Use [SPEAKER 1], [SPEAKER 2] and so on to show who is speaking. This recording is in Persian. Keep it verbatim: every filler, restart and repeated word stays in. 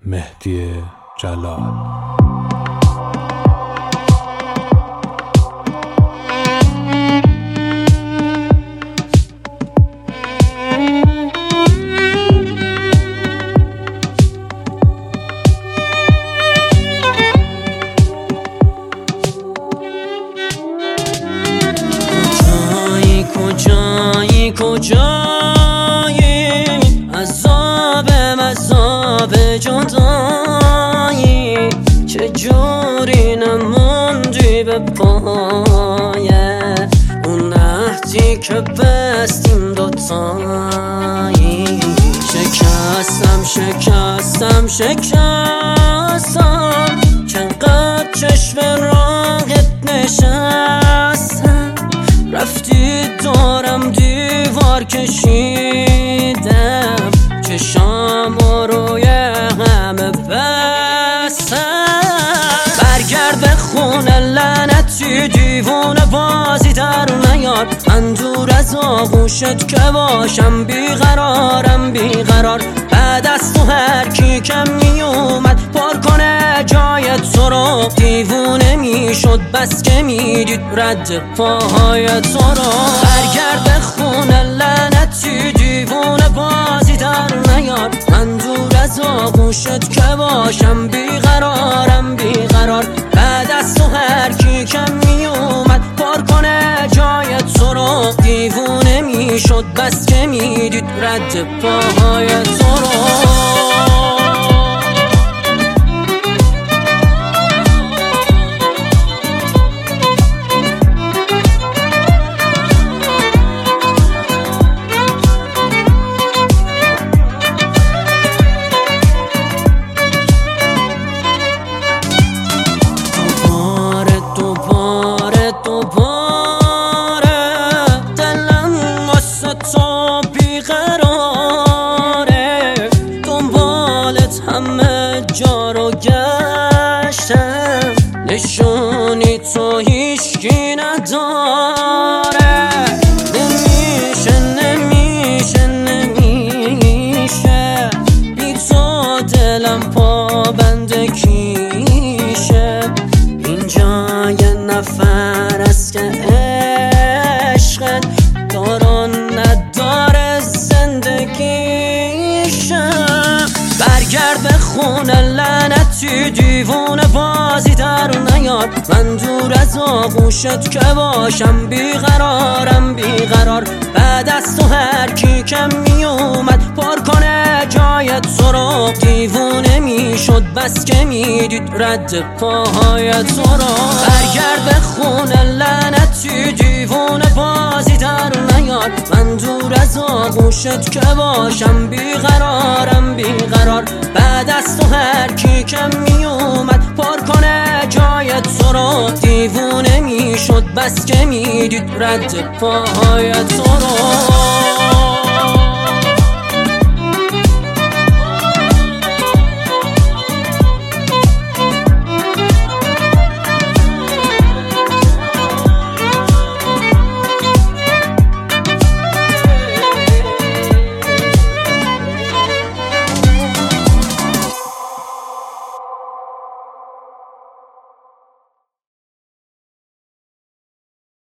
[SPEAKER 1] مهدی جلال.
[SPEAKER 2] کجایی کجایی عذاب مذاب جدایی، چجوری نموندی به پایه اون عهدی که بستیم دوتایی. شکستم شکستم شکستم چقدر چشم راهت نشستم، رفتی دارم دیوار کشیدم، چشام روی همه بستم. برگرد به خونه لعنتی دیوونه بازی در نیار، من دور از آغوشت که باشم بیقرارم بیقرار. بعد از تو هر کی کم میومد پر کنه جای تو رو، دیوونه میشد بس که میدید رد پاهای تو رو. برگرد به خونه لعنتی دیوونه بازی در نیار، من دور از آغوشت که باشم بیقرارم بیقرار. بعد از تو هر کی کم میومد پر کنه جای تو رو، دیوونه میشد بس که میدید رد پاهای تو رو. همه جا رو گشتم، نشونی تو هیچکی نداره. نمیشه نمیشه نمیشه بی تو دلم پابند کیشه. اینجا یه نفر است که عشقت داران نداره زندگیشه. برگرد به خونه لعنتی دیوونه بازی در نیار، من دور از آغوشت که باشم بیقرارم بیقرار. بعد از تو هر کی کم میومد پر کنه جای تو رو، دیوونه میشد بس که میدید رد پاهای تو رو. برگرد به خونه لعنتی دیوونه بازی در نیار، من دور از آغوشت که باشم بیقرارم بیقرار. بعد از تو هر کی کم میومد پر کنه جای تو رو، دیوونه میشد بس که میدید رد پاهای تو رو.